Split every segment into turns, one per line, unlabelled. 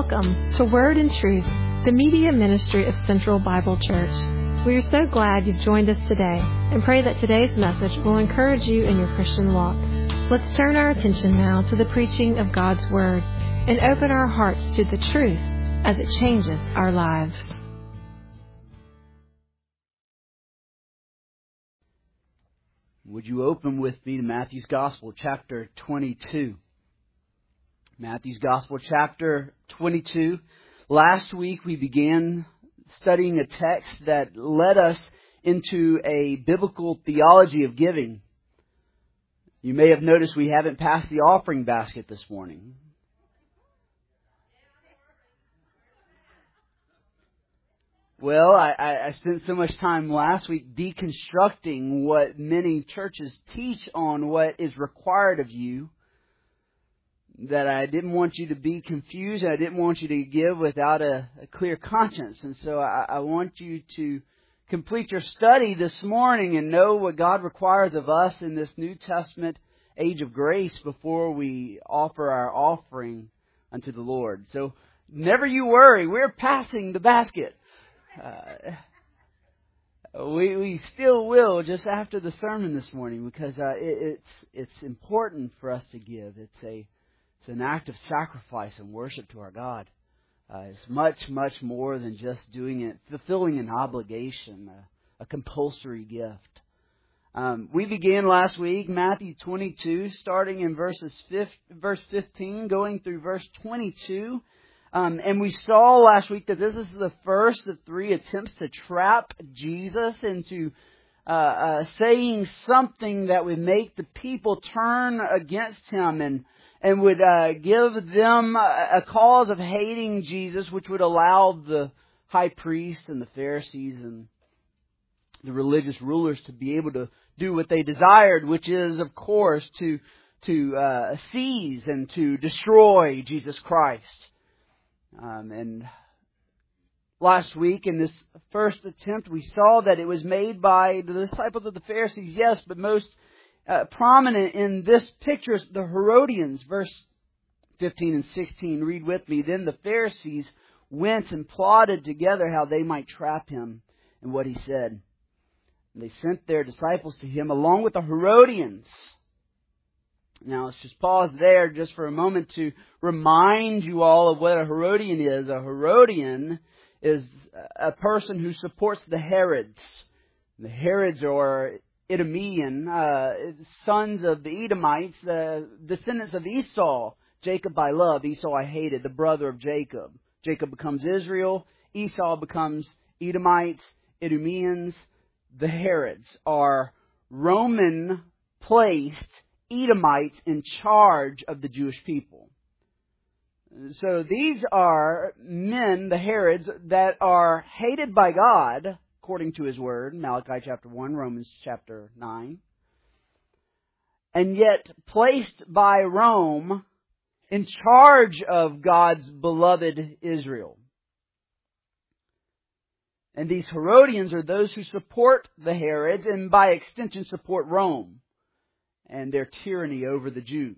Welcome to Word and Truth, the media ministry of Central Bible Church. We are so glad you've joined us today and pray that today's message will encourage you in your Christian walk. Let's turn our attention now to the preaching of God's Word and open our hearts to the truth as it changes our lives.
Would you open with me to Matthew's Gospel, chapter 22? Matthew's Gospel, chapter 22. Last week we began studying a text that led us into a biblical theology of giving. You may have noticed we haven't passed the offering basket this morning. Well, I spent so much time last week deconstructing what many churches teach on what is required of you, that I didn't want you to be confused, and I didn't want you to give without a clear conscience. And so I want you to complete your study this morning and know what God requires of us in this New Testament age of grace before we offer our offering unto the Lord. So never you worry, we're passing the basket. We still will just after the sermon this morning, because it's important for us to give. It's an act of sacrifice and worship to our God. It's much more than just doing it, fulfilling an obligation, a compulsory gift. We began last week, Matthew 22, starting in verse 15, going through verse 22. And we saw last week that this is the first of three attempts to trap Jesus into saying something that would make the people turn against Him and would give them a cause of hating Jesus, which would allow the high priest and the Pharisees and the religious rulers to be able to do what they desired, which is, of course, to seize and to destroy Jesus Christ. And last week, in this first attempt, we saw that it was made by the disciples of the Pharisees, yes, but most prominent in this picture is the Herodians. Verse 15 and 16, read with me. Then the Pharisees went and plotted together how they might trap Him in what He said. And they sent their disciples to Him along with the Herodians. Now, let's just pause there just for a moment to remind you all of what a Herodian is. A Herodian is a person who supports the Herods. The Herods are Idumean, sons of the Edomites, the descendants of Esau. Jacob I loved, Esau I hated, the brother of Jacob. Jacob becomes Israel, Esau becomes Edomites, Idumeans. The Herods are Roman-placed Edomites in charge of the Jewish people. So these are men, the Herods, that are hated by God, according to His Word, Malachi chapter 1, Romans chapter 9, and yet placed by Rome in charge of God's beloved Israel. And these Herodians are those who support the Herods and by extension support Rome and their tyranny over the Jews.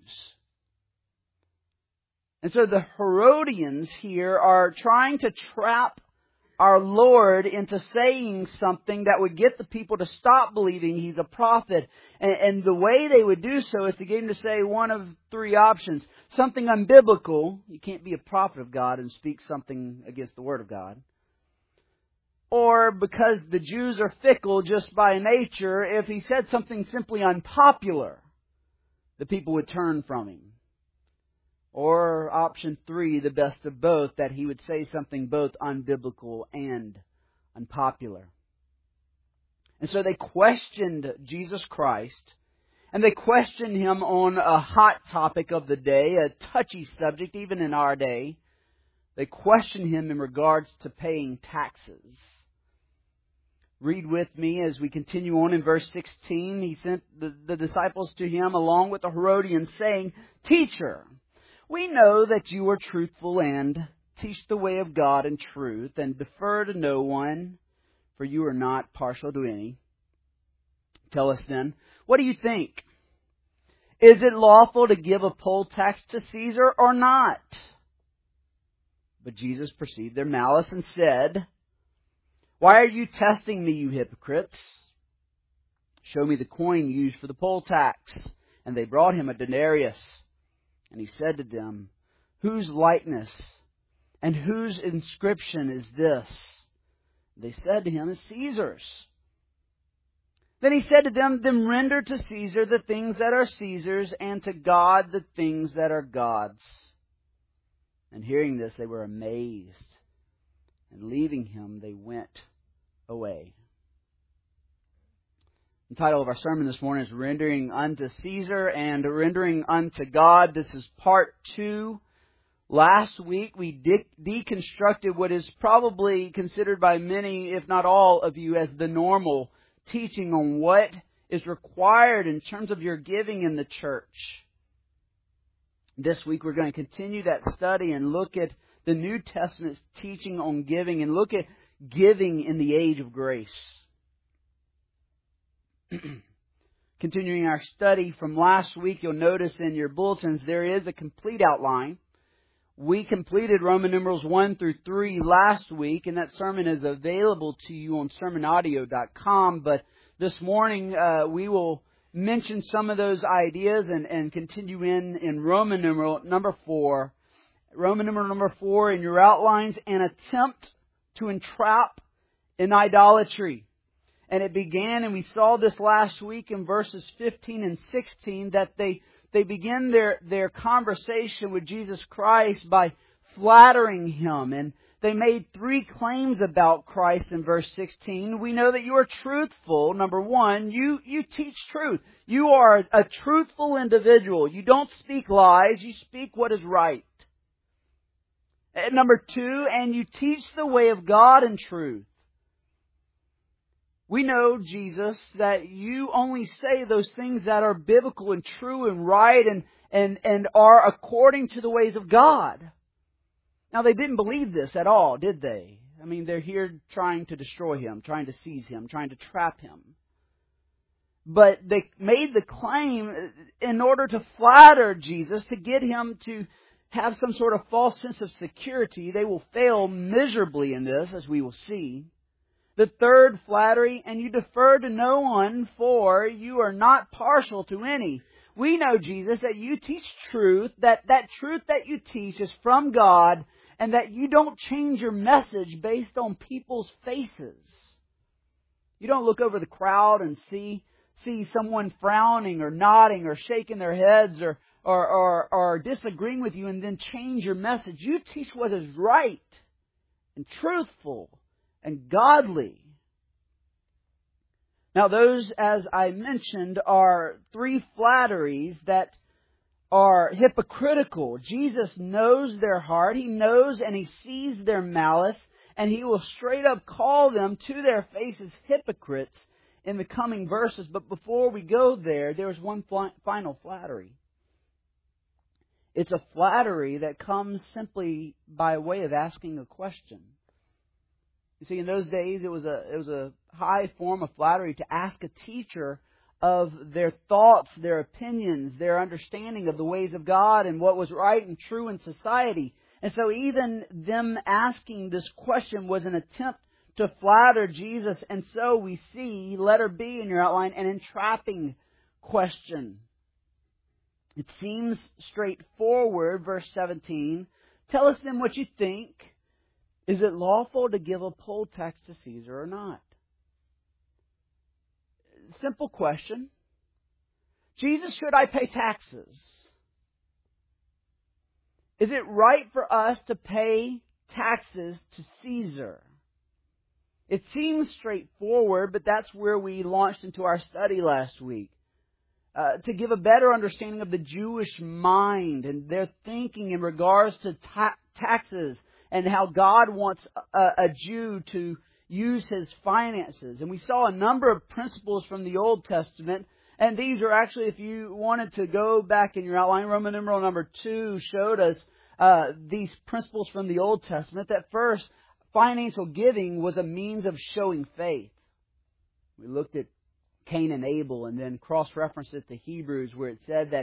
And so the Herodians here are trying to trap our Lord into saying something that would get the people to stop believing He's a prophet. And the way they would do so is to get Him to say one of three options. Something unbiblical. You can't be a prophet of God and speak something against the Word of God. Or because the Jews are fickle just by nature, if He said something simply unpopular, the people would turn from Him. Or option 3, the best of both, that He would say something both unbiblical and unpopular. And so they questioned Jesus Christ, and they questioned Him on a hot topic of the day, a touchy subject even in our day. They questioned Him in regards to paying taxes. Read with me as we continue on in verse 16. He sent the disciples to Him along with the Herodians, saying, "Teacher, we know that you are truthful and teach the way of God in truth and defer to no one, for you are not partial to any. Tell us then, what do you think? Is it lawful to give a poll tax to Caesar or not?" But Jesus perceived their malice and said, "Why are you testing me, you hypocrites? Show me the coin used for the poll tax." And they brought him a denarius. And he said to them, "Whose likeness and whose inscription is this?" They said to him, "It's Caesar's." Then he said to them, "Then render to Caesar the things that are Caesar's, and to God the things that are God's." And hearing this, they were amazed. And leaving him, they went away. The title of our sermon this morning is Rendering Unto Caesar and Rendering Unto God. This is part 2. Last week we deconstructed what is probably considered by many, if not all of you, as the normal teaching on what is required in terms of your giving in the church. This week we're going to continue that study and look at the New Testament's teaching on giving and look at giving in the age of grace. Continuing our study from last week, you'll notice in your bulletins there is a complete outline. We completed Roman numerals 1 through 3 last week, and that sermon is available to you on sermonaudio.com. But this morning we will mention some of those ideas and continue in Roman numeral number 4. Roman numeral number 4 in your outlines, an attempt to entrap in idolatry. And it began, and we saw this last week in verses 15 and 16, that they begin their conversation with Jesus Christ by flattering Him. And they made 3 claims about Christ in verse 16. We know that you are truthful. Number 1, you teach truth. You are a truthful individual. You don't speak lies. You speak what is right. And number 2, and you teach the way of God in truth. We know, Jesus, that you only say those things that are biblical and true and right and are according to the ways of God. Now, they didn't believe this at all, did they? I mean, they're here trying to destroy Him, trying to seize Him, trying to trap Him. But they made the claim in order to flatter Jesus, to get Him to have some sort of false sense of security. They will fail miserably in this, as we will see. The third flattery, and you defer to no one, for you are not partial to any. We know, Jesus, that you teach truth, that truth that you teach is from God, and that you don't change your message based on people's faces. You don't look over the crowd and see someone frowning or nodding or shaking their heads or disagreeing with you and then change your message. You teach what is right and truthful and godly. Now those, as I mentioned, are 3 flatteries that are hypocritical. Jesus knows their heart. He knows and He sees their malice, and He will straight up call them to their faces hypocrites in the coming verses. But before we go there's one final flattery. It's a flattery that comes simply by way of asking a question. You see, in those days, it was a high form of flattery to ask a teacher of their thoughts, their opinions, their understanding of the ways of God and what was right and true in society. And so even them asking this question was an attempt to flatter Jesus. And so we see, letter B in your outline, an entrapping question. It seems straightforward, verse 17. Tell us then what you think. Is it lawful to give a poll tax to Caesar or not? Simple question. Jesus, should I pay taxes? Is it right for us to pay taxes to Caesar? It seems straightforward, but that's where we launched into our study last week. To give a better understanding of the Jewish mind and their thinking in regards to taxes, and how God wants a Jew to use his finances. And we saw a number of principles from the Old Testament. And these are actually, if you wanted to go back in your outline, Roman numeral number 2 showed us these principles from the Old Testament. That first, financial giving was a means of showing faith. We looked at Cain and Abel and then cross-referenced it to Hebrews, where it said that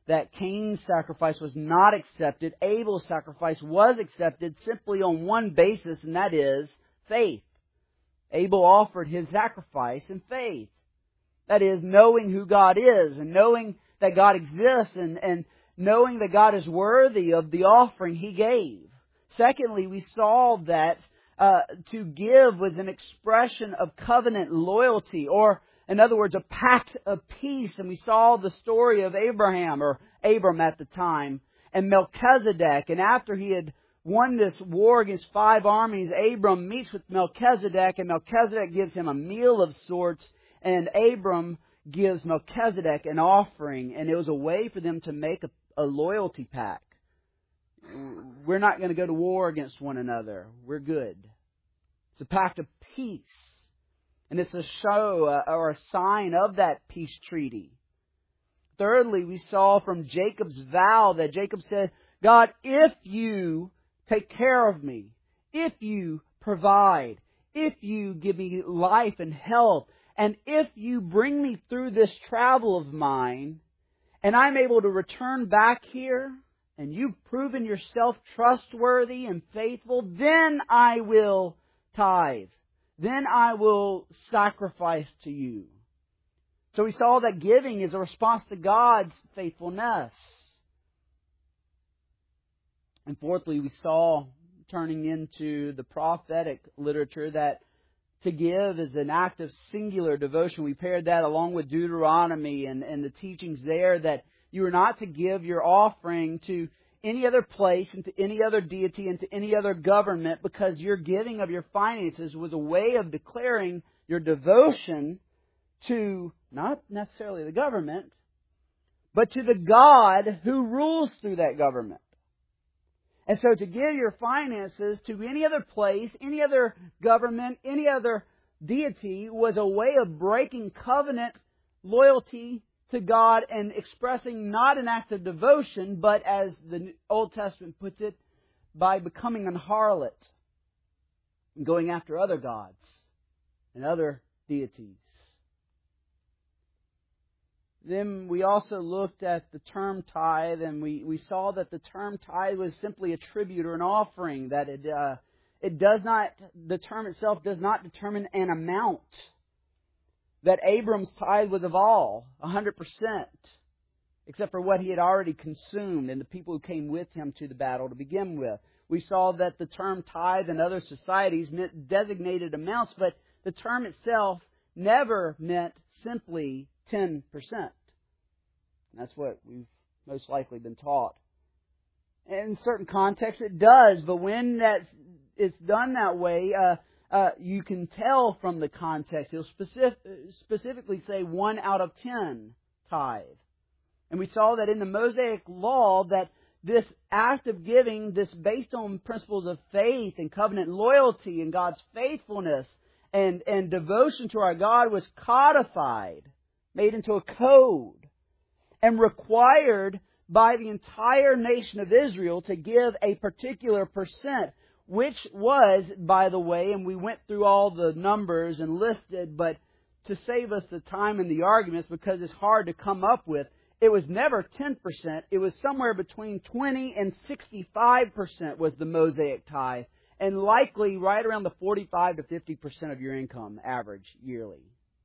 that Cain's sacrifice was not accepted. Abel's sacrifice was accepted simply on one basis, and that is faith. Abel offered his sacrifice in faith. That is, knowing who God is and knowing that God exists and knowing that God is worthy of the offering he gave. Secondly, we saw that to give was an expression of covenant loyalty, or in other words, a pact of peace. And we saw the story of Abraham, or Abram at the time, and Melchizedek. And after he had won this war against 5 armies, Abram meets with Melchizedek, and Melchizedek gives him a meal of sorts, and Abram gives Melchizedek an offering. And it was a way for them to make a loyalty pact. We're not going to go to war against one another. We're good. It's a pact of peace. And it's a show or a sign of that peace treaty. Thirdly, we saw from Jacob's vow that Jacob said, God, if you take care of me, if you provide, if you give me life and health, and if you bring me through this travel of mine, and I'm able to return back here, and you've proven yourself trustworthy and faithful, then I will tithe. Then I will sacrifice to you. So we saw that giving is a response to God's faithfulness. And fourthly, we saw, turning into the prophetic literature, that to give is an act of singular devotion. We paired that along with Deuteronomy and the teachings there that you are not to give your offering to any other place and to any other deity and to any other government, because your giving of your finances was a way of declaring your devotion to not necessarily the government, but to the God who rules through that government. And so to give your finances to any other place, any other government, any other deity was a way of breaking covenant loyalty to God and expressing not an act of devotion, but as the Old Testament puts it, by becoming an harlot and going after other gods and other deities. Then we also looked at the term tithe, and we saw that the term tithe was simply a tribute or an offering, that it does not, the term itself does not determine an amount. That Abram's tithe was of all, 100%, except for what he had already consumed and the people who came with him to the battle to begin with. We saw that the term tithe in other societies meant designated amounts, but the term itself never meant simply 10%. And that's what we've most likely been taught. In certain contexts it does, but when it's done that way, you can tell from the context. He'll specifically say 1 out of 10 tithe. And we saw that in the Mosaic Law that this act of giving, this based on principles of faith and covenant loyalty and God's faithfulness and devotion to our God, was codified, made into a code, and required by the entire nation of Israel to give a particular percent, which was, by the way, and we went through all the numbers and listed, but to save us the time and the arguments, because it's hard to come up with, it was never 10%. It was somewhere between 20 and 65% was the Mosaic tithe, and likely right around the 45 to 50% of your income average yearly.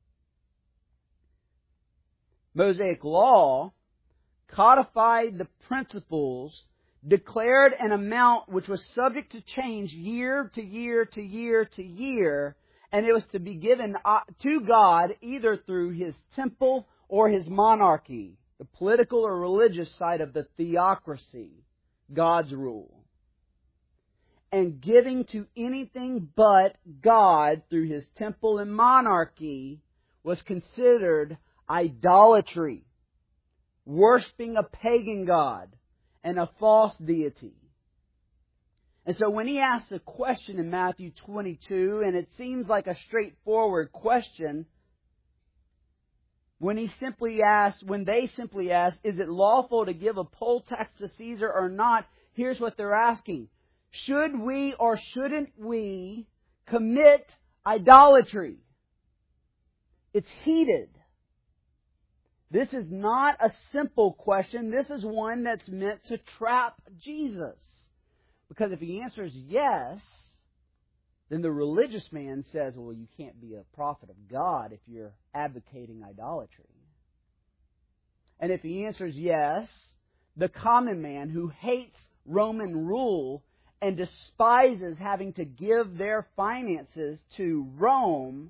Mosaic Law codified the principles, declared an amount which was subject to change year to year to year to year, and it was to be given to God either through His temple or His monarchy, the political or religious side of the theocracy, God's rule. And giving to anything but God through His temple and monarchy was considered idolatry, worshiping a pagan god and a false deity. And so when he asks a question in Matthew 22, and it seems like a straightforward question, when they simply ask, is it lawful to give a poll tax to Caesar or not? Here's what they're asking. Should we or shouldn't we commit idolatry? It's heated. This is not a simple question. This is one that's meant to trap Jesus. Because if he answers yes, then the religious man says, well, you can't be a prophet of God if you're advocating idolatry. And if he answers yes, the common man who hates Roman rule and despises having to give their finances to Rome,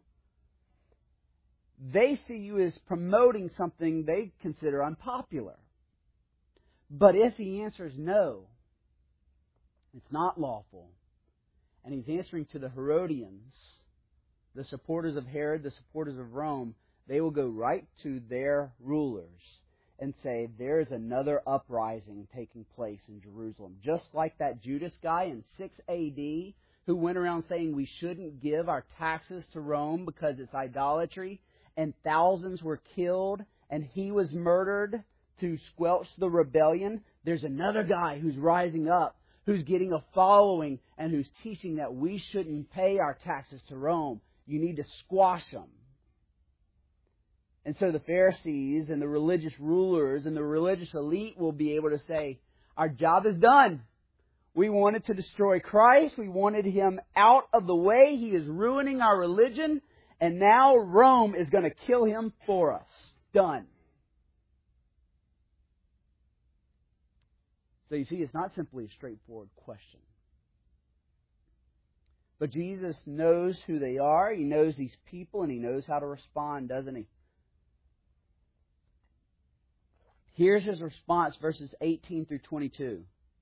they see you as promoting something they consider unpopular. But if he answers no, it's not lawful, and he's answering to the Herodians, the supporters of Herod, the supporters of Rome, they will go right to their rulers and say, there's another uprising taking place in Jerusalem. Just like that Judas guy in 6 A.D. who went around saying we shouldn't give our taxes to Rome because it's idolatry, and thousands were killed, and he was murdered to squelch the rebellion. There's another guy who's rising up, who's getting a following, and who's teaching that we shouldn't pay our taxes to Rome. You need to squash them. And so the Pharisees and the religious rulers and the religious elite will be able to say, our job is done. We wanted to destroy Christ. We wanted Him out of the way. He is ruining our religion. And now Rome is going to kill Him for us. Done. So you see, it's not simply a straightforward question. But Jesus knows who they are. He knows these people, and He knows how to respond, doesn't He? Here's His response, verses 18 through 22.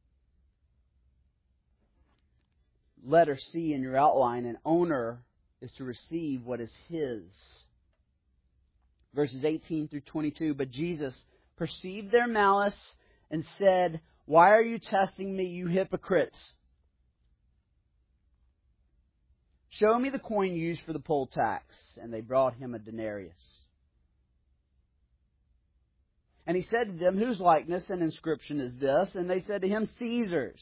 Letter C in your outline, an owner is to receive what is his. Verses 18 through 22. But Jesus perceived their malice and said, why are you testing me, you hypocrites? Show me the coin used for the poll tax. And they brought him a denarius. And he said to them, whose likeness and inscription is this? And they said to him, Caesar's.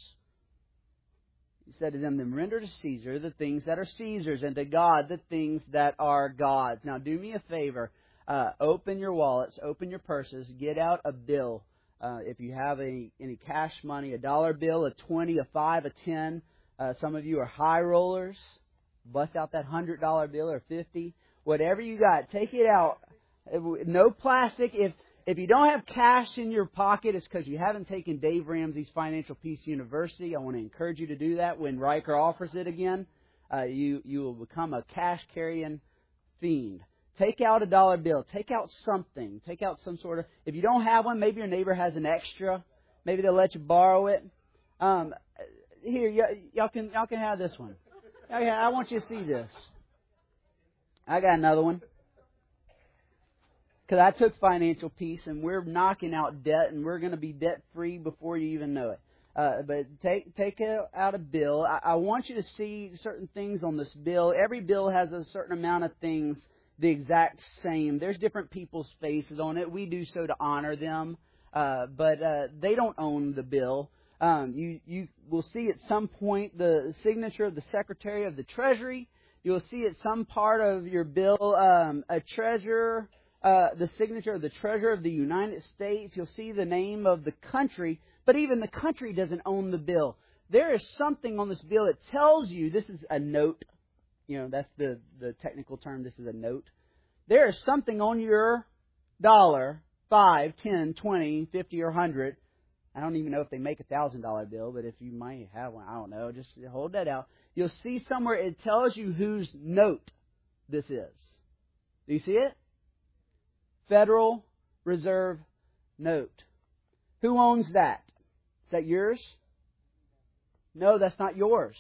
He said to them, then render to Caesar the things that are Caesar's, and to God the things that are God's. Now do me a favor. Open your wallets, open your purses, get out a bill. If you have any cash money, $1 bill, a 20, a 5, a 10. Some of you are high rollers. Bust out that $100 bill or 50. Whatever you got, take it out. No plastic. If you don't have cash in your pocket, it's because you haven't taken Dave Ramsey's Financial Peace University. I want to encourage you to do that when Riker offers it again. You will become a cash-carrying fiend. Take out a $1 bill. Take out something. Take out some sort of... If you don't have one, maybe your neighbor has an extra. Maybe they'll let you borrow it. Here, y'all can have this one. I want you to see this. I got another one. Because I took Financial Peace, and we're knocking out debt, and we're going to be debt-free before you even know it. But take out a bill. I want you to see certain things on this bill. Every bill has a certain amount of things the exact same. There's different people's faces on it. We do so to honor them, but they don't own the bill. You will see at some point the signature of the Secretary of the Treasury. You'll see at some part of your bill a treasurer. The signature of the Treasurer of the United States. You'll see the name of the country, but even the country doesn't own the bill. There is something on this bill that tells you this is a note. You know, that's the technical term. This is a note. There is something on your dollar, 5, 10, 20, 50, or 100. I don't even know if they make a $1,000 bill, but if you might have one, I don't know. Just hold that out. You'll see somewhere it tells you whose note this is. Do you see it? Federal Reserve note. Who owns that? Is that yours? No, that's not yours.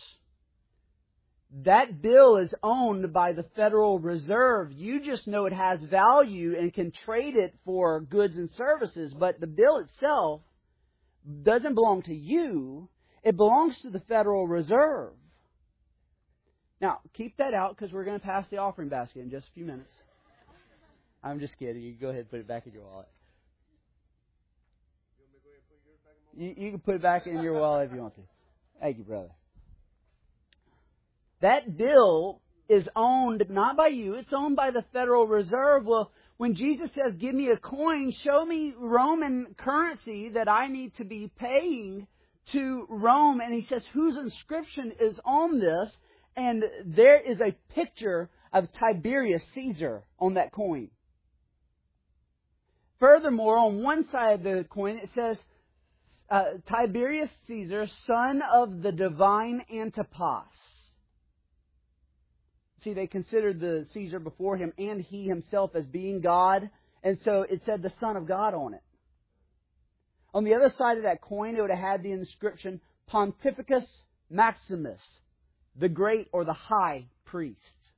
That bill is owned by the Federal Reserve. You just know it has value and can trade it for goods and services, but the bill itself doesn't belong to you. It belongs to the Federal Reserve. Now, keep that out because we're going to pass the offering basket in just a few minutes. I'm just kidding. You can go ahead and put it back in your wallet. You can put it back in your wallet if you want to. Thank you, brother. That bill is owned not by you. It's owned by the Federal Reserve. Well, when Jesus says, give me a coin, show me Roman currency that I need to be paying to Rome. And he says, whose inscription is on this? And there is a picture of Tiberius Caesar on that coin. Furthermore, on one side of the coin it says, Tiberius Caesar, son of the divine Antipas. See, they considered the Caesar before him and he himself as being God. And so it said the Son of God on it. On the other side of that coin, it would have had the inscription Pontificus Maximus, the great or the high priest.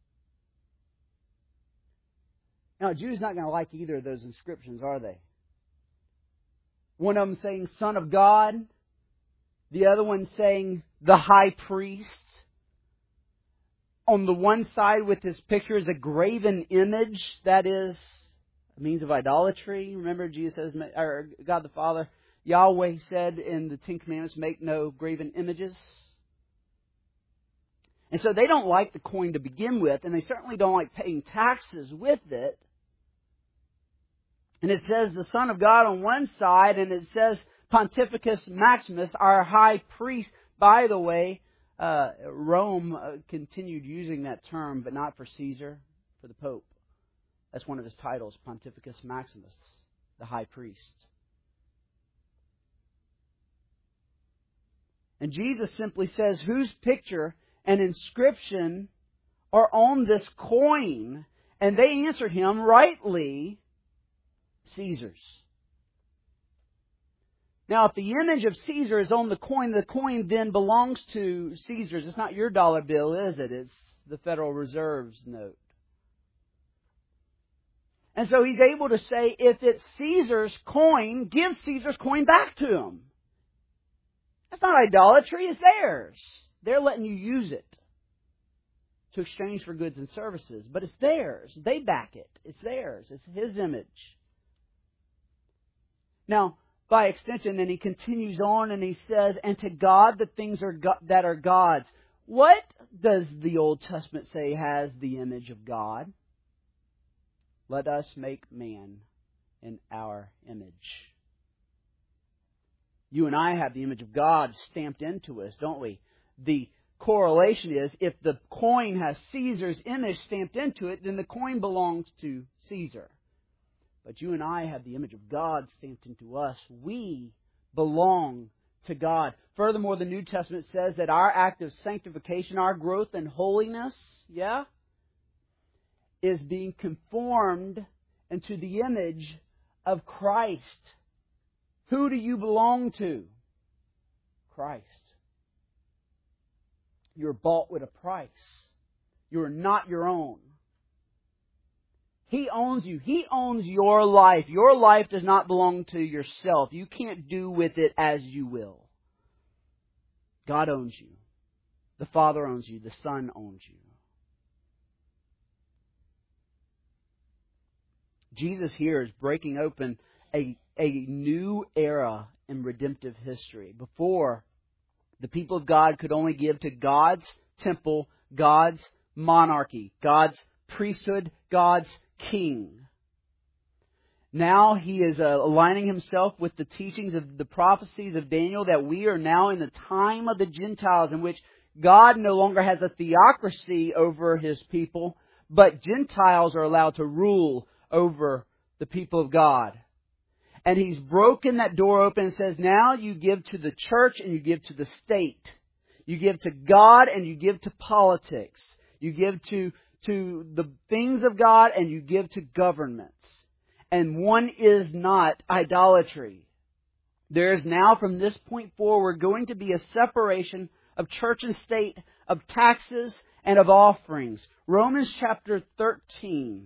Now, a Jew's not going to like either of those inscriptions, are they? One of them saying Son of God, the other one saying the high priest. On the one side with this picture is a graven image, that is a means of idolatry. Remember, Jesus says, or God the Father, Yahweh said in the Ten Commandments, make no graven images. And so they don't like the coin to begin with, and they certainly don't like paying taxes with it. And it says the Son of God on one side, and it says Pontificus Maximus, our high priest. By the way, Rome continued using that term, but not for Caesar, for the Pope. That's one of his titles, Pontificus Maximus, the high priest. And Jesus simply says, whose picture and inscription are on this coin? And they answered him, rightly, Caesar's. Now, if the image of Caesar is on the coin then belongs to Caesar's. It's not your dollar bill, is it? It's the Federal Reserve's note. And so he's able to say, if it's Caesar's coin, give Caesar's coin back to him. That's not idolatry, it's theirs. They're letting you use it to exchange for goods and services. But it's theirs. They back it. It's theirs. It's His image. Now, by extension, then he continues on and he says, and to God the things that are God's. What does the Old Testament say has the image of God? Let us make man in our image. You and I have the image of God stamped into us, don't we? The correlation is, if the coin has Caesar's image stamped into it, then the coin belongs to Caesar. But you and I have the image of God stamped into us. We belong to God. Furthermore, the New Testament says that our act of sanctification, our growth in holiness, is being conformed into the image of Christ. Who do you belong to? Christ. You're bought with a price. You're not your own. He owns you. He owns your life. Your life does not belong to yourself. You can't do with it as you will. God owns you. The Father owns you. The Son owns you. Jesus here is breaking open a new era in redemptive history. Before, the people of God could only give to God's temple, God's monarchy, God's priesthood, God's king. Now he is aligning himself with the teachings of the prophecies of Daniel that we are now in the time of the Gentiles, in which God no longer has a theocracy over His people, but Gentiles are allowed to rule over the people of God. And He's broken that door open and says, now you give to the church and you give to the state. You give to God and you give to politics. You give to the things of God and you give to governments. And one is not idolatry. There is now from this point forward going to be a separation of church and state, of taxes and of offerings. Romans chapter 13.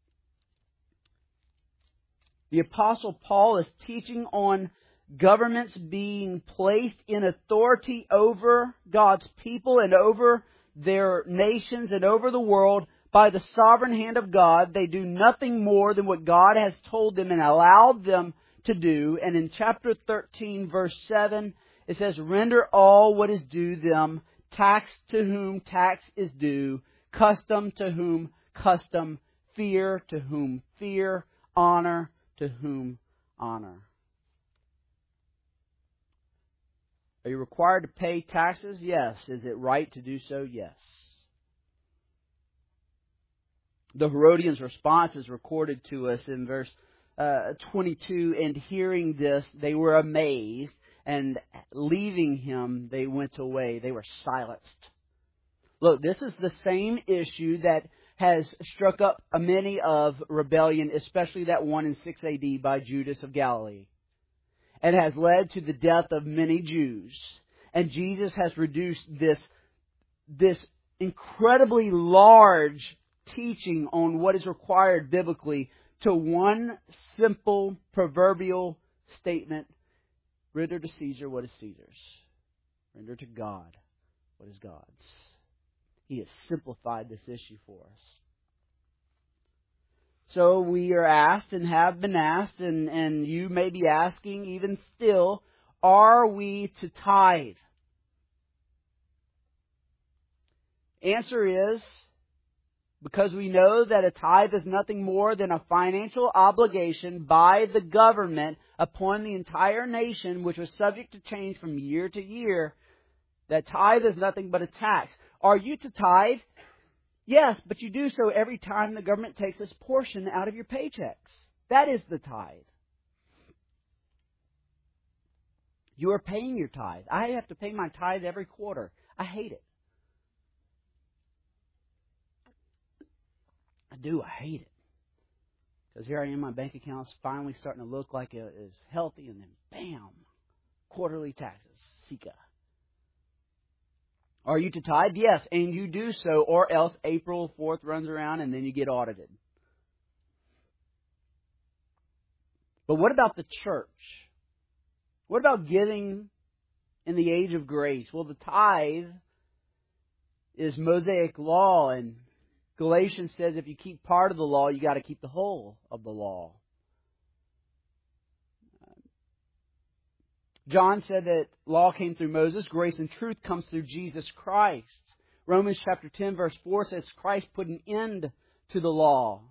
The Apostle Paul is teaching on governments being placed in authority over God's people and over their nations and over the world by the sovereign hand of God. They do nothing more than what God has told them and allowed them to do. And in chapter 13, verse 7, it says, render all what is due them, tax to whom tax is due, custom to whom custom fear, to whom fear, honor, to whom honor. Are you required to pay taxes? Yes. Is it right to do so? Yes. The Herodians' response is recorded to us in verse 22. And hearing this, they were amazed, and leaving him, they went away. They were silenced. Look, this is the same issue that has struck up many of rebellion, especially that one in 6 AD by Judas of Galilee, and has led to the death of many Jews. And Jesus has reduced this incredibly large teaching on what is required biblically to one simple proverbial statement: render to Caesar what is Caesar's. Render to God what is God's. He has simplified this issue for us. So we are asked and have been asked, and you may be asking even still, are we to tithe? Answer is, because we know that a tithe is nothing more than a financial obligation by the government upon the entire nation, which was subject to change from year to year, that tithe is nothing but a tax. Are you to tithe? Yes, but you do so every time the government takes its portion out of your paychecks. That is the tithe. You are paying your tithe. I have to pay my tithe every quarter. I hate it. I do. I hate it. Because here I am, my bank account's finally starting to look like it is healthy, and then bam, quarterly taxes. Sika. Are you to tithe? Yes, and you do so, or else April 4th runs around and then you get audited. But what about the church? What about giving in the age of grace? Well, the tithe is Mosaic law, and Galatians says if you keep part of the law, you got to keep the whole of the law. John said that law came through Moses, grace and truth comes through Jesus Christ. Romans chapter 10 verse 4 says Christ put an end to the law.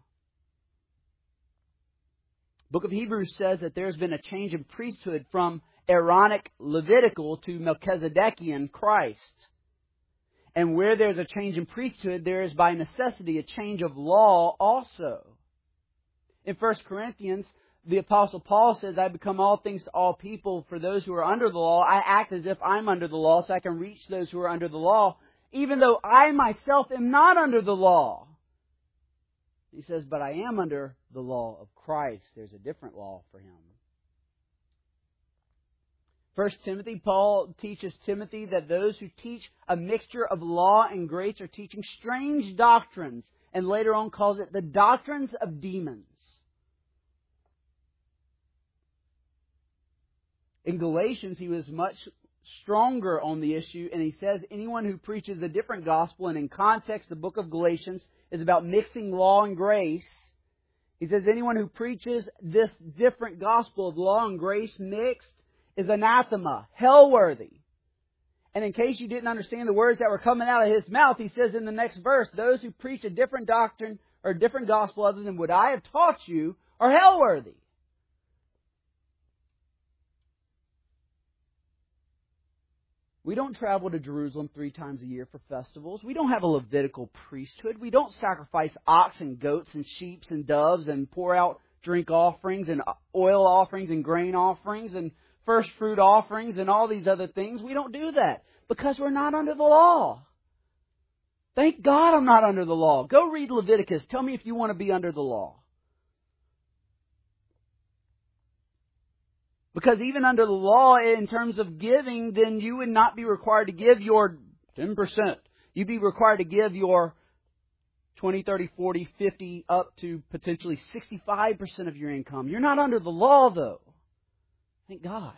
Book of Hebrews says that there's been a change in priesthood from Aaronic Levitical to Melchizedekian Christ. And where there's a change in priesthood, there is by necessity a change of law also. In 1 Corinthians, the Apostle Paul says, I become all things to all people. For those who are under the law, I act as if I'm under the law so I can reach those who are under the law, even though I myself am not under the law. He says, but I am under the law of Christ. There's a different law for him. 1 Timothy, Paul teaches Timothy that those who teach a mixture of law and grace are teaching strange doctrines, and later on calls it the doctrines of demons. In Galatians, he was much stronger on the issue, and he says anyone who preaches a different gospel, and in context, the book of Galatians is about mixing law and grace. He says anyone who preaches this different gospel of law and grace mixed is anathema, hell-worthy. And in case you didn't understand the words that were coming out of his mouth, he says in the next verse, those who preach a different doctrine or a different gospel other than what I have taught you are hell-worthy. We don't travel to Jerusalem 3 times a year for festivals. We don't have a Levitical priesthood. We don't sacrifice ox and goats and sheep and doves and pour out drink offerings and oil offerings and grain offerings and first fruit offerings and all these other things. We don't do that because we're not under the law. Thank God I'm not under the law. Go read Leviticus. Tell me if you want to be under the law. Because even under the law, in terms of giving, then you would not be required to give your 10%. You'd be required to give your 20, 30, 40, 50, up to potentially 65% of your income. You're not under the law, though. Thank God.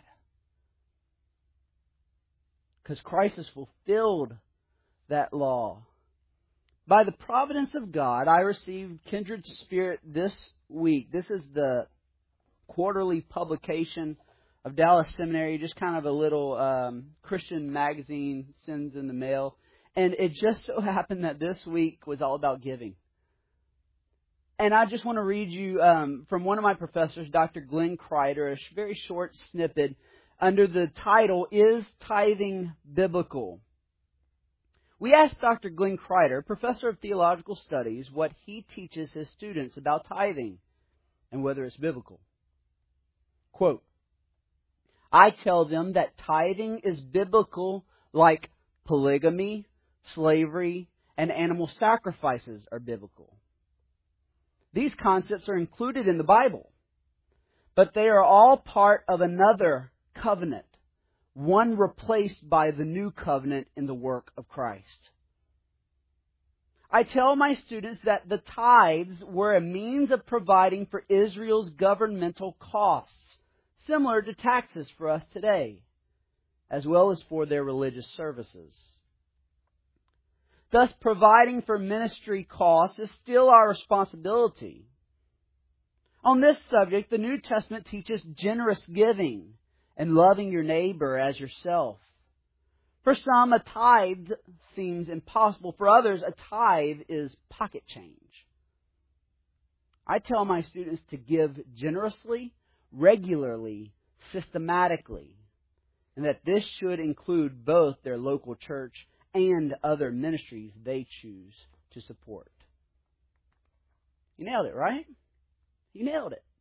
Because Christ has fulfilled that law. By the providence of God, I received Kindred Spirit this week. This is the quarterly publication of Dallas Seminary, just kind of a little Christian magazine sends in the mail. And it just so happened that this week was all about giving. And I just want to read you from one of my professors, Dr. Glenn Kreider, a very short snippet under the title, Is Tithing Biblical? We asked Dr. Glenn Kreider, professor of theological studies, what he teaches his students about tithing and whether it's biblical. Quote, I tell them that tithing is biblical like polygamy, slavery, and animal sacrifices are biblical. These concepts are included in the Bible, but they are all part of another covenant, one replaced by the new covenant in the work of Christ. I tell my students that the tithes were a means of providing for Israel's governmental costs, similar to taxes for us today, as well as for their religious services. Thus, providing for ministry costs is still our responsibility. On this subject, the New Testament teaches generous giving and loving your neighbor as yourself. For some, a tithe seems impossible. For others, a tithe is pocket change. I tell my students to give generously, regularly, systematically, and that this should include both their local church and other ministries they choose to support. You nailed it, right? You nailed it.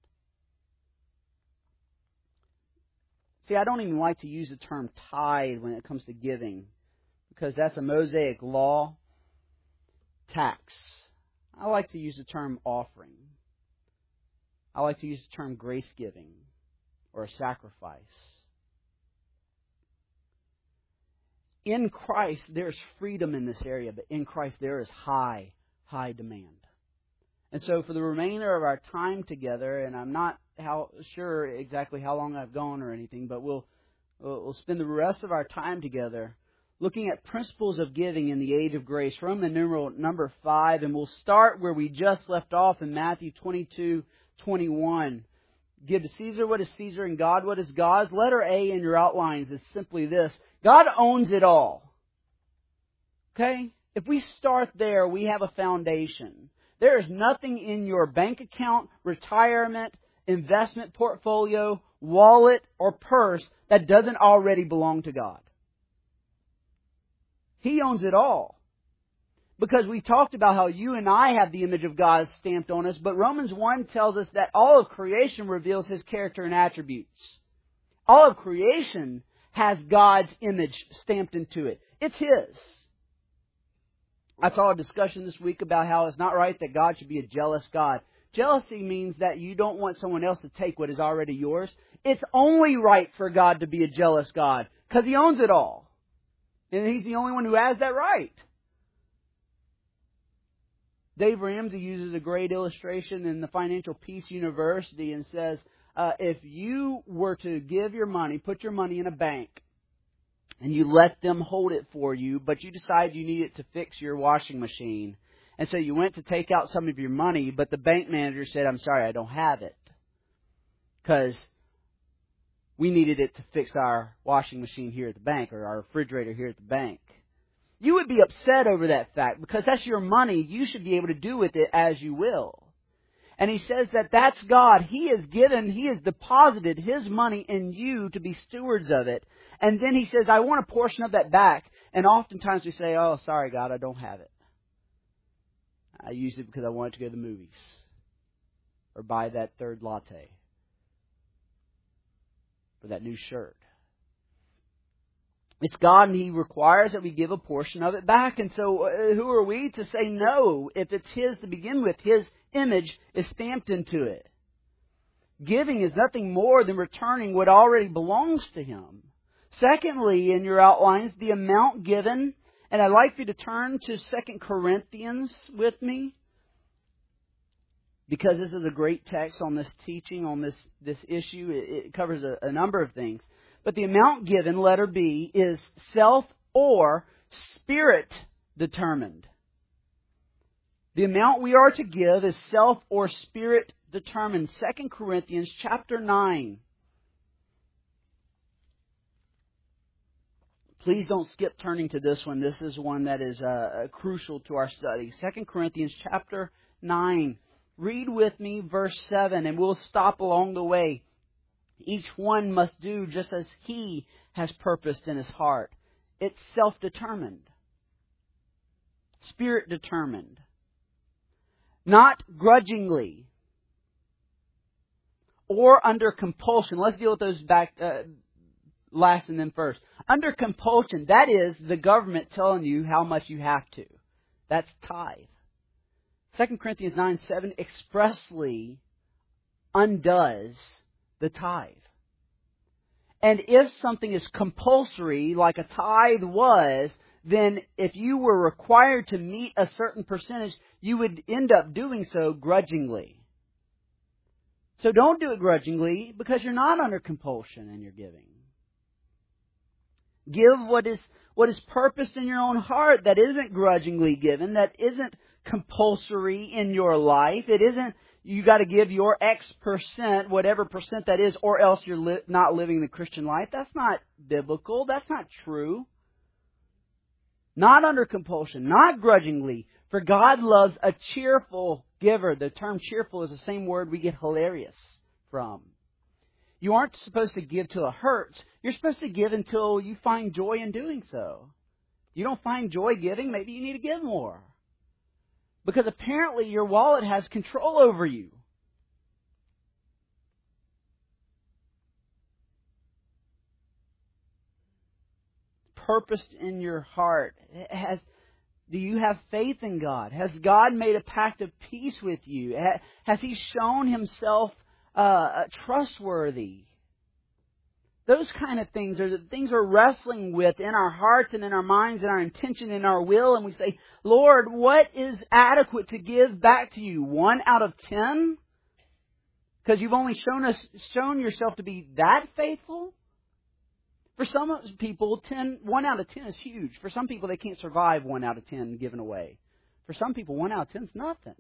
See, I don't even like to use the term tithe when it comes to giving, because that's a Mosaic law tax. I like to use the term offering. I like to use the term grace giving or a sacrifice. In Christ, there's freedom in this area, but in Christ there is high demand. And so for the remainder of our time together, and I'm not sure exactly how long I've gone or anything, but we'll spend the rest of our time together looking at principles of giving in the age of grace, Roman numeral number 5, and we'll start where we just left off in Matthew 22:21. Give to Caesar what is Caesar and God what is God's. Letter A in your outlines is simply this: God owns it all. Okay? If we start there, we have a foundation. There is nothing in your bank account, retirement, investment portfolio, wallet, or purse that doesn't already belong to God. He owns it all. Because we talked about how you and I have the image of God stamped on us, but Romans 1 tells us that all of creation reveals His character and attributes. All of creation has God's image stamped into it. It's His. I saw a discussion this week about how it's not right that God should be a jealous God. Jealousy means that you don't want someone else to take what is already yours. It's only right for God to be a jealous God because He owns it all. And He's the only one who has that right. Dave Ramsey uses a great illustration in the Financial Peace University and says, if you were to give your money, put your money in a bank, and you let them hold it for you, but you decide you need it to fix your washing machine, and so you went to take out some of your money, but the bank manager said, I'm sorry, I don't have it, because we needed it to fix our washing machine here at the bank, or our refrigerator here at the bank. You would be upset over that fact, because that's your money. You should be able to do with it as you will. And he says that that's God. He has deposited His money in you to be stewards of it. And then He says, I want a portion of that back. And oftentimes we say, oh, sorry, God, I don't have it. I used it because I wanted to go to the movies. Or buy that third latte. Or that new shirt. It's God, and He requires that we give a portion of it back. And so who are we to say no if it's His to begin with? His image is stamped into it. Giving is nothing more than returning what already belongs to Him. Secondly, in your outlines, the amount given. And I'd like you to turn to 2 Corinthians with me, because this is a great text on this teaching, on this issue. It covers a number of things. But the amount given, letter B, is self or spirit determined. The amount we are to give is self or spirit determined. 2 Corinthians chapter 9. Please don't skip turning to this one. This is one that is crucial to our study. 2 Corinthians chapter 9, Read with me verse 7, and we'll stop along the way. Each one must do just as he has purposed in his heart. It's self-determined. Spirit-determined. Not grudgingly or under compulsion. Let's deal with those back last and then first. Under compulsion, that is the government telling you how much you have to. That's tithe. 2 Corinthians 9:7 expressly undoes the tithe. And if something is compulsory, like a tithe was, then if you were required to meet a certain percentage, you would end up doing so grudgingly. So don't do it grudgingly, because you're not under compulsion in your giving. Give what is purposed in your own heart, that isn't grudgingly given, that isn't compulsory in your life. It isn't you got to give your X percent, whatever percent that is, or else you're not living the Christian life. That's not biblical. That's not true. Not under compulsion, not grudgingly. For God loves a cheerful giver. The term cheerful is the same word we get hilarious from. You aren't supposed to give till it hurts. You're supposed to give until you find joy in doing so. You don't find joy giving, maybe you need to give more. Because apparently your wallet has control over you. Purposed in your heart. Do you have faith in God? Has God made a pact of peace with you? Has He shown Himself trustworthy? Those kind of things are the things we're wrestling with in our hearts and in our minds and our intention and our will. And we say, Lord, what is adequate to give back to you? 1 out of 10? Because you've only shown yourself to be that faithful? For some people, 1 out of 10 is huge. For some people, they can't survive 1 out of 10 given away. For some people, 1 out of 10 is nothing.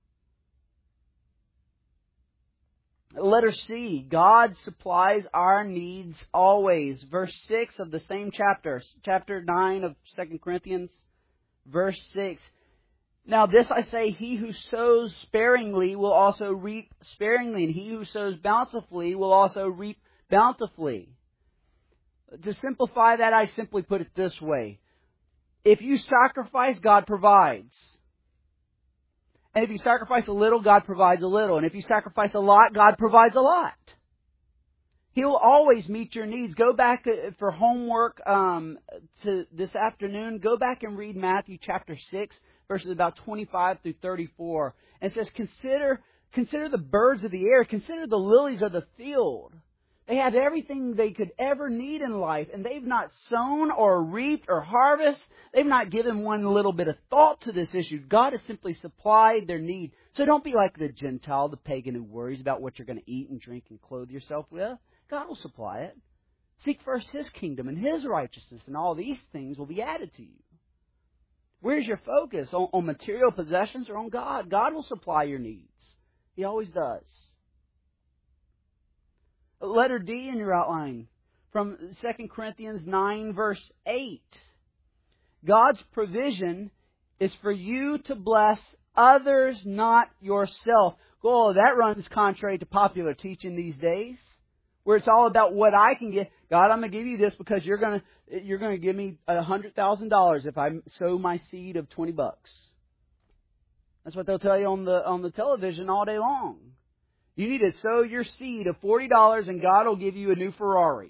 Letter C, God supplies our needs always. Verse 6 of the same chapter, chapter 9 of 2 Corinthians, verse 6. Now this I say, he who sows sparingly will also reap sparingly, and he who sows bountifully will also reap bountifully. To simplify that, I simply put it this way. If you sacrifice, God provides. And if you sacrifice a little, God provides a little. And if you sacrifice a lot, God provides a lot. He'll always meet your needs. Go back for homework to this afternoon. Go back and read Matthew chapter 6, verses about 25 through 34. And it says, consider the birds of the air. Consider the lilies of the field. They have everything they could ever need in life, and they've not sown or reaped or harvested. They've not given one little bit of thought to this issue. God has simply supplied their need. So don't be like the Gentile, the pagan who worries about what you're going to eat and drink and clothe yourself with. God will supply it. Seek first His kingdom and His righteousness, and all these things will be added to you. Where's your focus? On material possessions or on God? God will supply your needs. He always does. Letter D in your outline from 2 Corinthians 9 verse 8. God's provision is for you to bless others, not yourself. Oh, that runs contrary to popular teaching these days, where it's all about what I can get. God, I'm going to give you this because you're going to give me $100,000 if I sow my seed of $20. That's what they'll tell you on the television all day long. You need to sow your seed of $40 and God will give you a new Ferrari.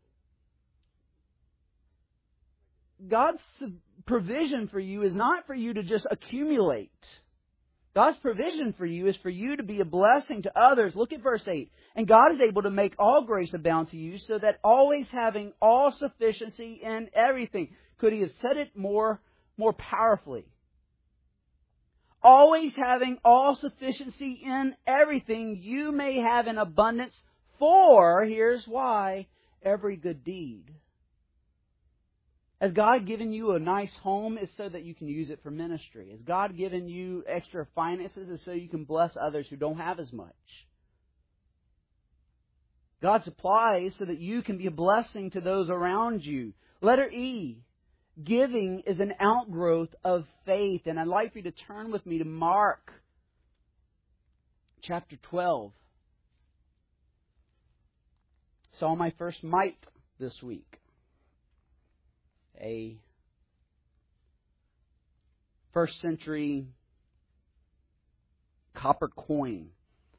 God's provision for you is not for you to just accumulate. God's provision for you is for you to be a blessing to others. Look at verse 8. And God is able to make all grace abound to you, so that always having all sufficiency in everything. Could He have said it more powerfully? Always having all sufficiency in everything, you may have an abundance for, here's why, every good deed. Has God given you a nice home? It's so that you can use it for ministry. Has God given you extra finances? It's so you can bless others who don't have as much. God supplies so that you can be a blessing to those around you. Letter E. Giving is an outgrowth of faith. And I'd like for you to turn with me to Mark chapter 12. Saw my first mite this week. A first century copper coin,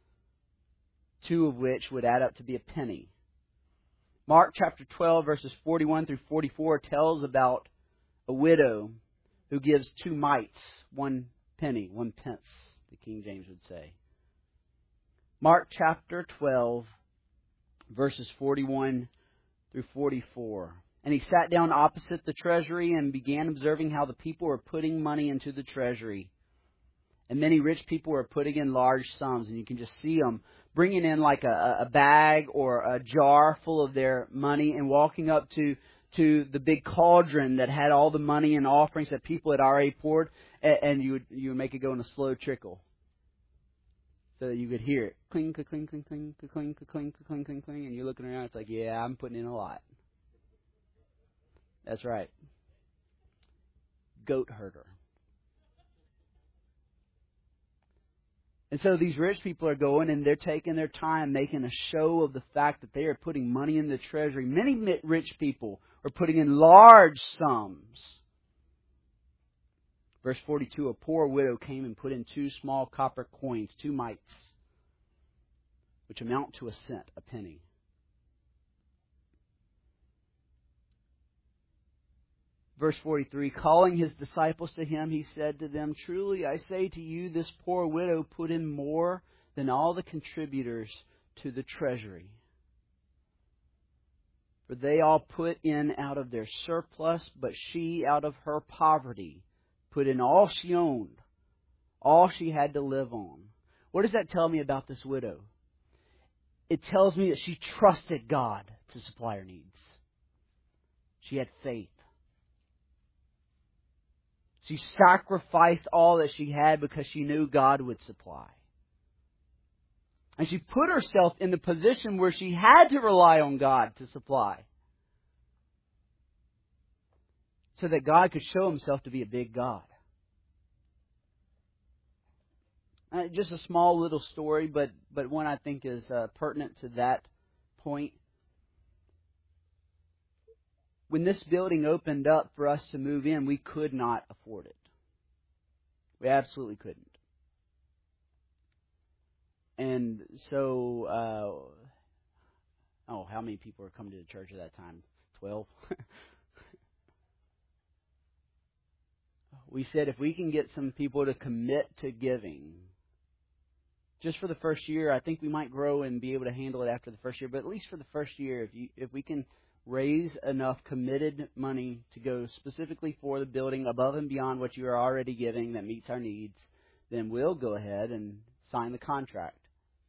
2 of which would add up to be a penny. Mark chapter 12, verses 41 through 44 tells about a widow who gives 2 mites, 1 penny, 1 pence, the King James would say. Mark chapter 12, verses 41 through 44. And he sat down opposite the treasury and began observing how the people were putting money into the treasury. And many rich people were putting in large sums, and you can just see them bringing in like a bag or a jar full of their money and walking up to the big cauldron that had all the money and offerings that people had already poured, and you would make it go in a slow trickle so that you could hear it. Cling, cling, cling, cling, cling, cling, cling, cling, cling, cling, and you're looking around, it's like, yeah, I'm putting in a lot. That's right. Goat herder. And so these rich people are going and they're taking their time making a show of the fact that they are putting money in the treasury. Many rich people are putting in large sums. Verse 42, a poor widow came and put in 2 small copper coins, 2 mites, which amount to a cent, a penny. Verse 43, calling his disciples to him, he said to them, truly I say to you, this poor widow put in more than all the contributors to the treasury. For they all put in out of their surplus, but she out of her poverty put in all she owned, all she had to live on. What does that tell me about this widow? It tells me that she trusted God to supply her needs. She had faith. She sacrificed all that she had because she knew God would supply. And she put herself in the position where she had to rely on God to supply, so that God could show Himself to be a big God. Just a small little story, but one I think is pertinent to that point. When this building opened up for us to move in, we could not afford it. We absolutely couldn't. And so, how many people were coming to the church at that time? 12? We said if we can get some people to commit to giving, just for the first year, I think we might grow and be able to handle it after the first year. But at least for the first year, if we can raise enough committed money to go specifically for the building above and beyond what you are already giving that meets our needs, then we'll go ahead and sign the contract.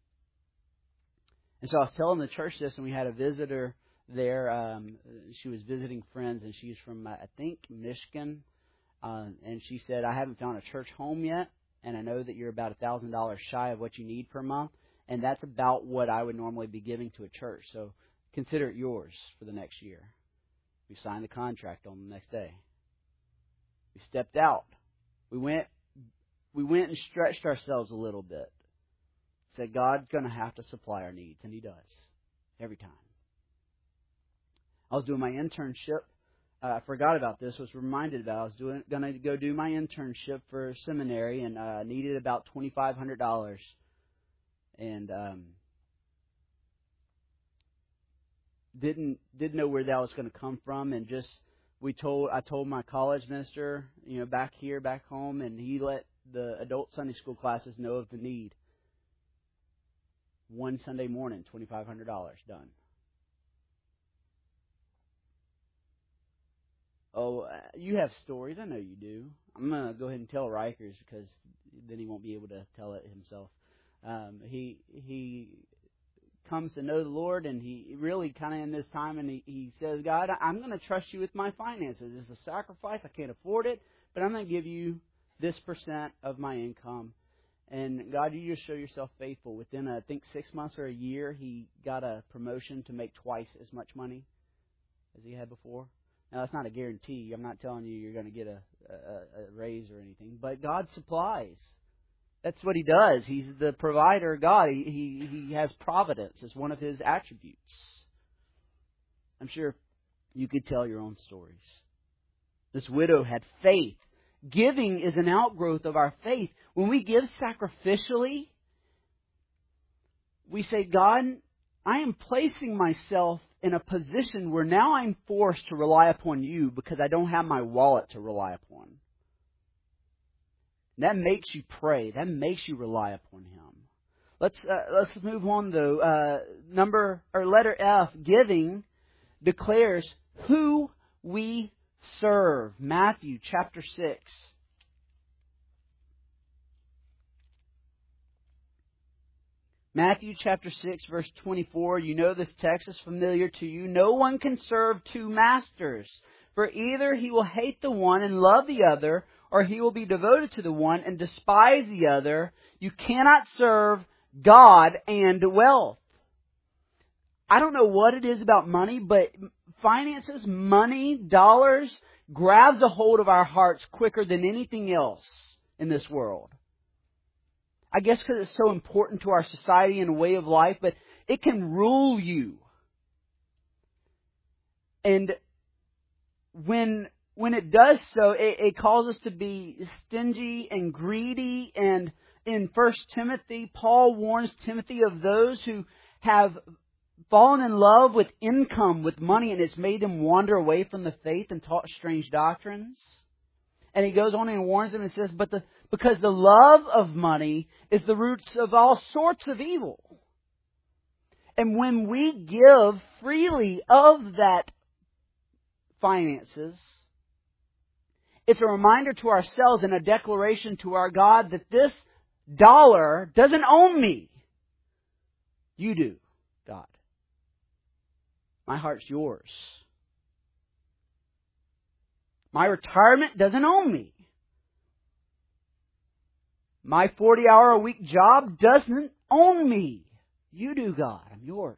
And so I was telling the church this, and we had a visitor there. She was visiting friends, and she's from, I think, Michigan. And she said, I haven't found a church home yet, and I know that you're about $1,000 shy of what you need per month, and that's about what I would normally be giving to a church. So consider it yours for the next year. We signed the contract on the next day. We stepped out. We went and stretched ourselves a little bit. Said, God's going to have to supply our needs, and He does. Every time. I was doing my internship. I forgot about this. Was reminded about it. I was going to go do my internship for seminary, and needed about $2,500. And didn't know where that was going to come from, and I told my college minister, back home, and he let the adult Sunday school classes know of the need. One Sunday morning, $2,500 done. Oh, you have stories. I know you do. I'm going to go ahead and tell Rikers, because then he won't be able to tell it himself. He comes to know the Lord, and he really kind of in this time, and he says, God, I'm going to trust you with my finances. It's a sacrifice. I can't afford it, but I'm going to give you this % of my income. And God, you just show yourself faithful. Within, I think, 6 months or a year, he got a promotion to make twice as much money as he had before. Now, that's not a guarantee. I'm not telling you you're going to get a raise or anything. But God supplies. That's what He does. He's the provider God. He has providence as one of His attributes. I'm sure you could tell your own stories. This widow had faith. Giving is an outgrowth of our faith. When we give sacrificially, we say, God, I am placing myself in a position where now I'm forced to rely upon You because I don't have my wallet to rely upon. That makes you pray. That makes you rely upon Him. Let's move on though. Letter F. Giving declares who we serve. Matthew chapter 6. Matthew chapter 6 verse 24. You know this text is familiar to you. No one can serve two masters, for either he will hate the one and love the other, or he will be devoted to the one and despise the other. You cannot serve God and wealth. I don't know what it is about money, but finances, money, dollars, grabs a hold of our hearts quicker than anything else in this world. I guess because it's so important to our society and way of life, but it can rule you. And when it does so, it calls us to be stingy and greedy. And in 1 Timothy, Paul warns Timothy of those who have fallen in love with income, with money, and it's made them wander away from the faith and taught strange doctrines. And he goes on and warns them and says, because the love of money is the roots of all sorts of evil. And when we give freely of that finances, it's a reminder to ourselves and a declaration to our God that this dollar doesn't own me. You do, God. My heart's Yours. My retirement doesn't own me. My 40-hour-a-week job doesn't own me. You do, God. I'm Yours.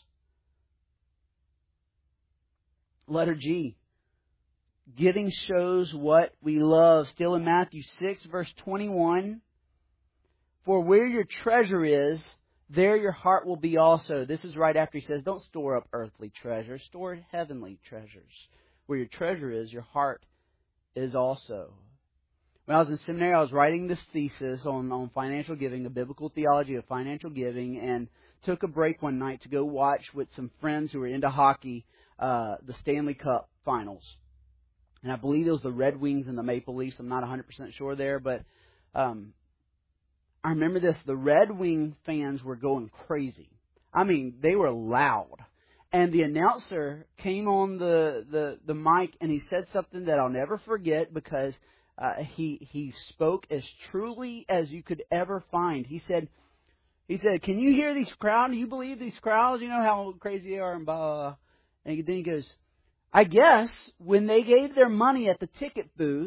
Letter G. Giving shows what we love. Still in Matthew 6, verse 21. For where your treasure is, there your heart will be also. This is right after He says, don't store up earthly treasures. Store heavenly treasures. Where your treasure is, your heart is also. When I was in seminary, I was writing this thesis on financial giving, a biblical theology of financial giving, and took a break one night to go watch with some friends who were into hockey the Stanley Cup Finals. And I believe it was the Red Wings and the Maple Leafs. I'm not 100% sure there, but I remember this. The Red Wing fans were going crazy. I mean, they were loud. And the announcer came on the mic and he said something that I'll never forget because he spoke as truly as you could ever find. He said, can you hear these crowds? Do you believe these crowds? You know how crazy they are and blah, blah, blah. And then he goes, I guess when they gave their money at the ticket booth,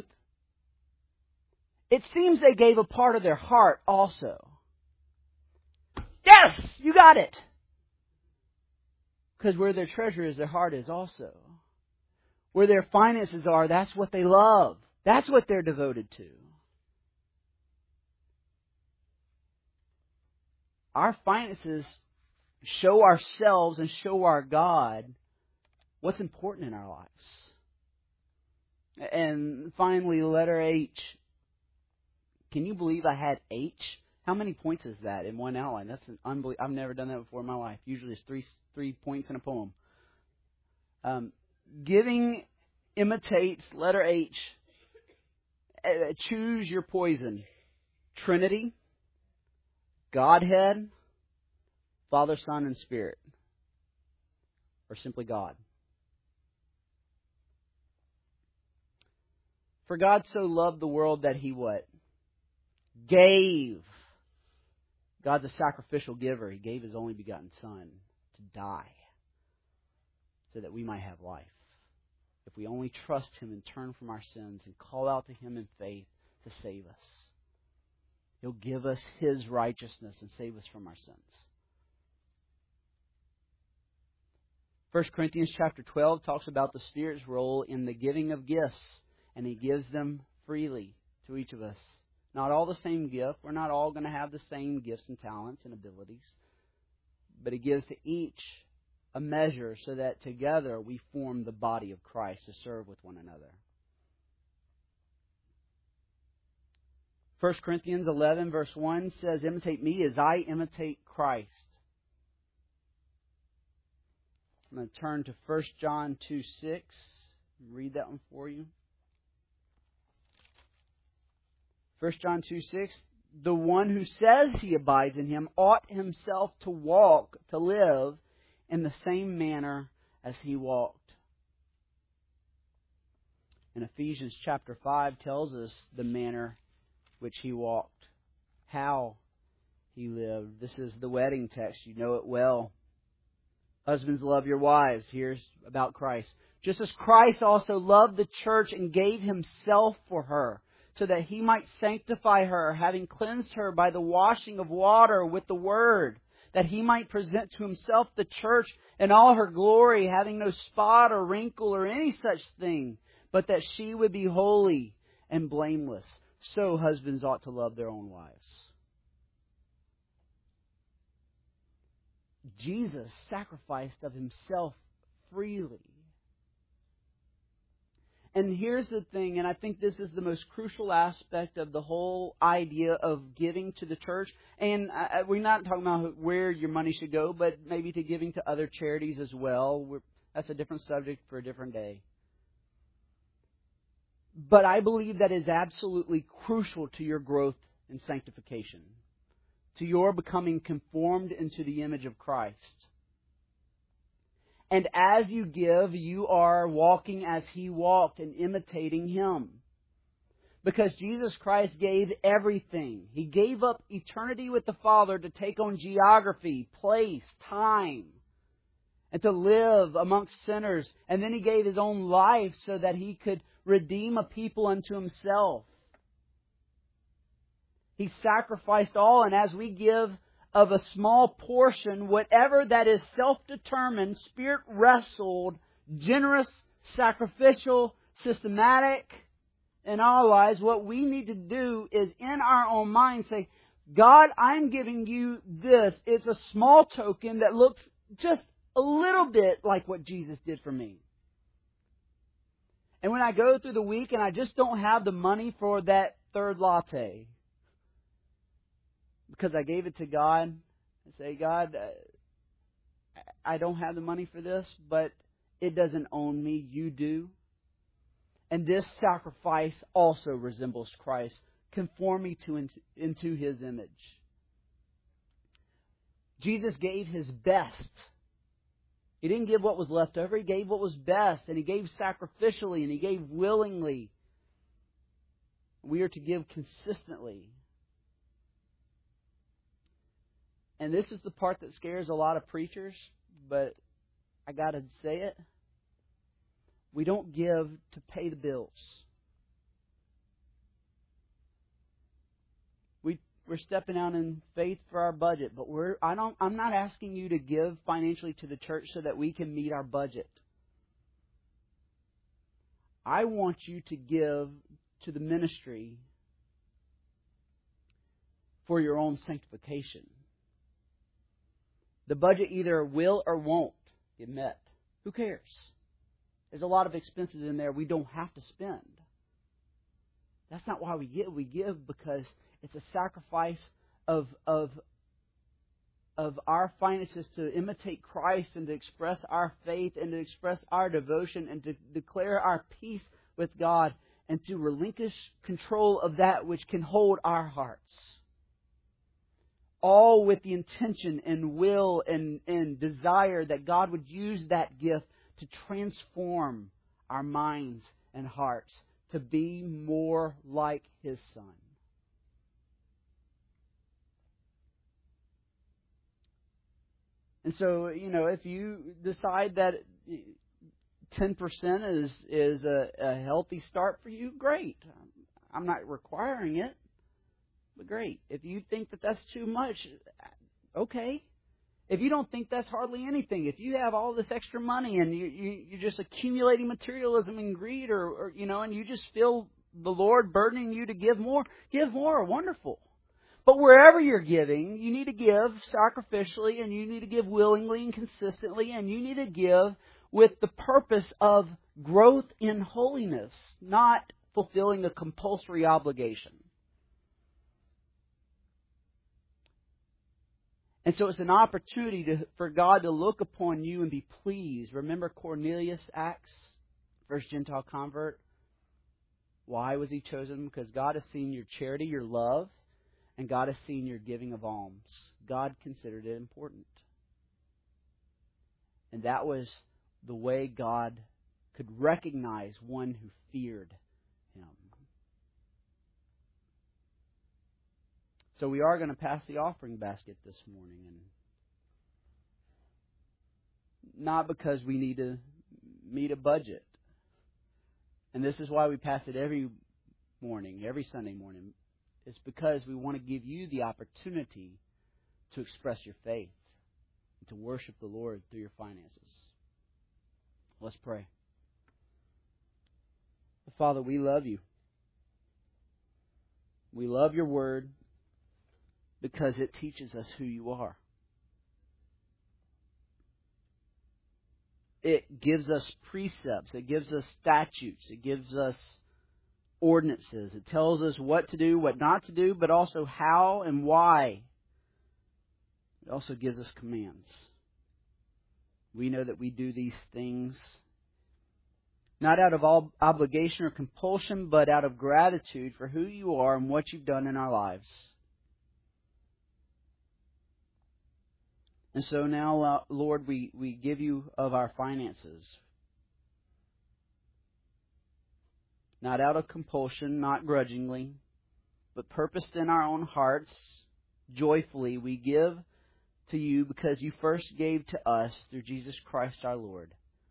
it seems they gave a part of their heart also. Yes, you got it. Because where their treasure is, their heart is also. Where their finances are, that's what they love. That's what they're devoted to. Our finances show ourselves and show our God what's important in our lives. And finally, letter H. Can you believe I had H? How many points is that in one outline? That's an unbelievable. I've never done that before in my life. Usually it's three points in a poem. Giving imitates letter H. Choose your poison. Trinity, Godhead, Father, Son, and Spirit. Or simply God. For God so loved the world that He what? Gave. God's a sacrificial giver. He gave His only begotten Son to die so that we might have life. If we only trust Him and turn from our sins and call out to Him in faith to save us, He'll give us His righteousness and save us from our sins. 1 Corinthians chapter 12 talks about the Spirit's role in the giving of gifts, and He gives them freely to each of us. Not all the same gift. We're not all going to have the same gifts and talents and abilities. But He gives to each a measure so that together we form the body of Christ to serve with one another. 1 Corinthians 11 verse 1 says, imitate me as I imitate Christ. I'm going to turn to 1 John 2:6. Read that one for you. 1 John 2:6. The one who says he abides in Him ought himself to walk, to live in the same manner as He walked. And Ephesians chapter 5 tells us the manner which He walked, how He lived. This is the wedding text. You know it well. Husbands, love your wives. Here's about Christ. Just as Christ also loved the church and gave Himself for her, so that He might sanctify her, having cleansed her by the washing of water with the Word, that He might present to Himself the church in all her glory, having no spot or wrinkle or any such thing, but that she would be holy and blameless. So husbands ought to love their own wives. Jesus sacrificed of Himself freely. And here's the thing, and I think this is the most crucial aspect of the whole idea of giving to the church. And we're not talking about where your money should go, but maybe to giving to other charities as well. That's a different subject for a different day. But I believe that is absolutely crucial to your growth in sanctification, to your becoming conformed into the image of Christ. And as you give, you are walking as He walked and imitating Him. Because Jesus Christ gave everything. He gave up eternity with the Father to take on geography, place, time, and to live amongst sinners. And then He gave His own life so that He could redeem a people unto Himself. He sacrificed all, and as we give of a small portion, whatever that is self-determined, Spirit-wrestled, generous, sacrificial, systematic in our lives, what we need to do is in our own mind say, God, I'm giving You this. It's a small token that looks just a little bit like what Jesus did for me. And when I go through the week and I just don't have the money for that third latte, because I gave it to God, I say, God, I don't have the money for this, but it doesn't own me. You do. And this sacrifice also resembles Christ. Conform me into His image. Jesus gave His best. He didn't give what was left over. He gave what was best. And He gave sacrificially. And He gave willingly. We are to give consistently. And this is the part that scares a lot of preachers, but I got to say it. We don't give to pay the bills. We're stepping out in faith for our budget, but I'm not asking you to give financially to the church so that we can meet our budget. I want you to give to the ministry for your own sanctification. The budget either will or won't get met. Who cares? There's a lot of expenses in there we don't have to spend. That's not why we give. We give because it's a sacrifice of our finances to imitate Christ and to express our faith and to express our devotion and to declare our peace with God and to relinquish control of that which can hold our hearts. All with the intention and will and desire that God would use that gift to transform our minds and hearts to be more like His Son. And so, if you decide that 10% is a healthy start for you, great. I'm not requiring it. But great. If you think that that's too much, okay. If you don't think that's hardly anything, if you have all this extra money and you're just accumulating materialism and greed, or and you just feel the Lord burdening you to give more, wonderful. But wherever you're giving, you need to give sacrificially, and you need to give willingly and consistently, and you need to give with the purpose of growth in holiness, not fulfilling a compulsory obligation. And so it's an opportunity for God to look upon you and be pleased. Remember Cornelius' Acts, first Gentile convert? Why was he chosen? Because God has seen your charity, your love, and God has seen your giving of alms. God considered it important. And that was the way God could recognize one who feared Him. So we are going to pass the offering basket this morning. And not because we need to meet a budget. And this is why we pass it every morning, every Sunday morning. It's because we want to give you the opportunity to express your faith and to worship the Lord through your finances. Let's pray. Father, we love you. We love your word because it teaches us who you are. It gives us precepts. It gives us statutes. It gives us ordinances. It tells us what to do, what not to do, but also how and why. It also gives us commands. We know that we do these things not out of obligation or compulsion, but out of gratitude for who you are and what you've done in our lives. And so now, Lord, we give you of our finances. Not out of compulsion, not grudgingly, but purposed in our own hearts, joyfully, we give to you because you first gave to us through Jesus Christ our Lord.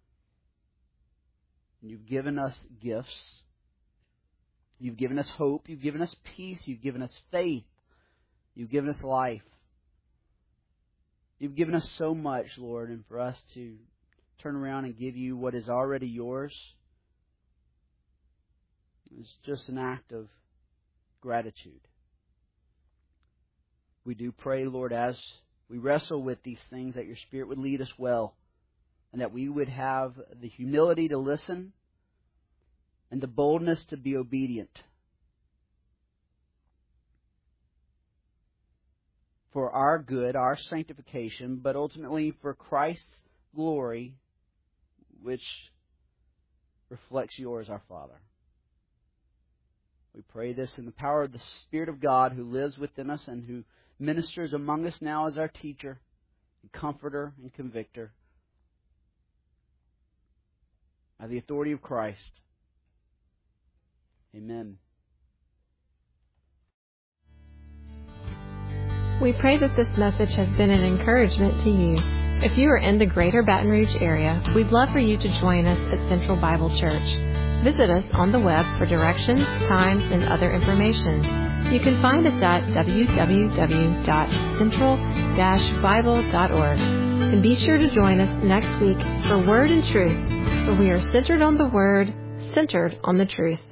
And you've given us gifts. You've given us hope. You've given us peace. You've given us faith. You've given us life. You've given us so much, Lord, and for us to turn around and give you what is already yours is just an act of gratitude. We do pray, Lord, as we wrestle with these things, that your Spirit would lead us well, and that we would have the humility to listen and the boldness to be obedient. For our good, our sanctification, but ultimately for Christ's glory, which reflects yours, our Father. We pray this in the power of the Spirit of God who lives within us and who ministers among us now as our teacher, and comforter, and convictor. By the authority of Christ. Amen.
We pray that this message has been an encouragement to you. If you are in the greater Baton Rouge area, we'd love for you to join us at Central Bible Church. Visit us on the web for directions, times, and other information. You can find us at www.central-bible.org. And be sure to join us next week for Word and Truth, where we are centered on the Word, centered on the truth.